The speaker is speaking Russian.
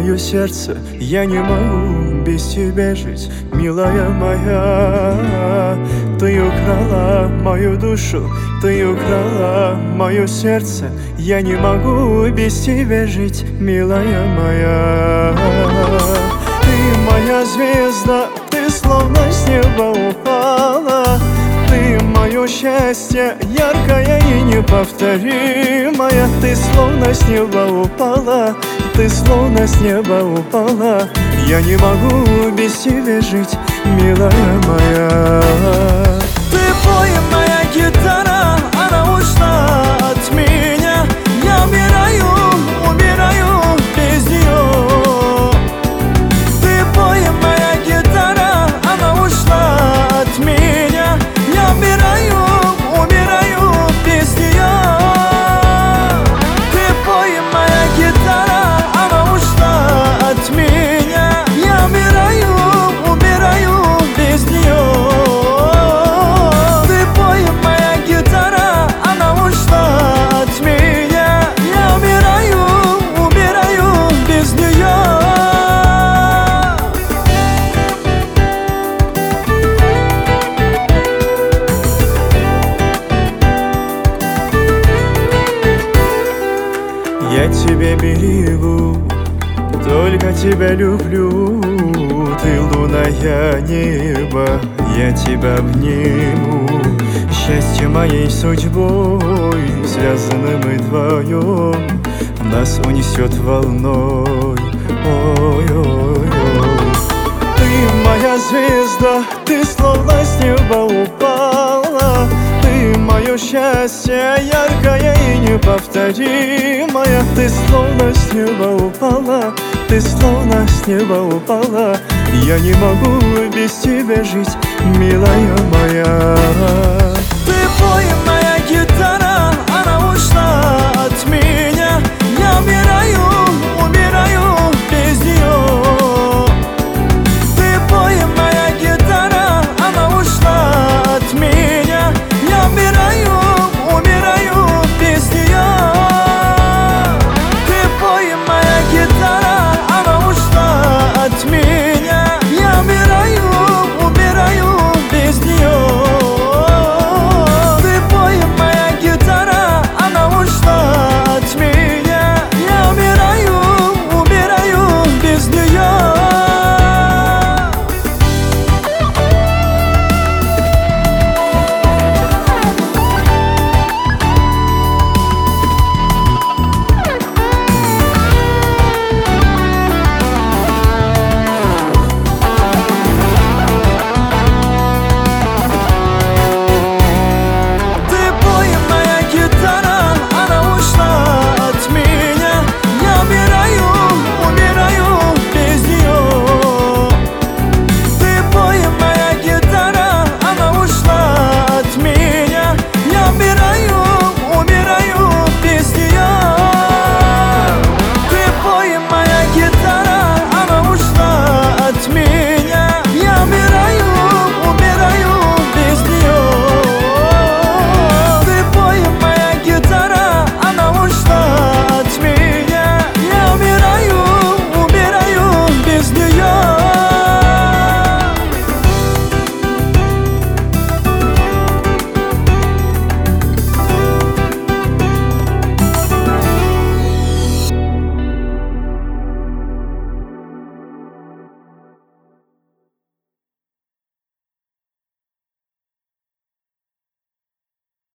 мое сердце, я не могу без тебя жить, милая моя. Ты украла мою душу, ты украла мое сердце, я не могу без тебя жить, милая моя. Ты моя звезда, ты словно с неба упала. Ты мое счастье, яркое и неповторимое. Ты словно с неба упала, ты словно с неба упала. Я не могу без тебя жить, милая моя. Ты пой, моя гитара, она ушла от меня. Я умираю без нее. Ты пой, моя гитара, она ушла от меня. Я умираю без нее. Ты пой, моя гитара, она ушла от меня. Я умираю без нее. Ты пой, моя гитара, она ушла от меня. Я умираю без нее. Я тебя берегу, только тебя люблю. Ты луная небо, я тебя обниму. Счастье моей судьбой, связаны мы вдвоем. Нас унесет волной, ой-ой-ой. Ты моя звезда, ты словно с неба упала. Ты мое счастье, яркое и неповторимое. Ты словно с неба упала, ты словно с неба упала. Я не могу без тебя жить, милая моя. Ты пой,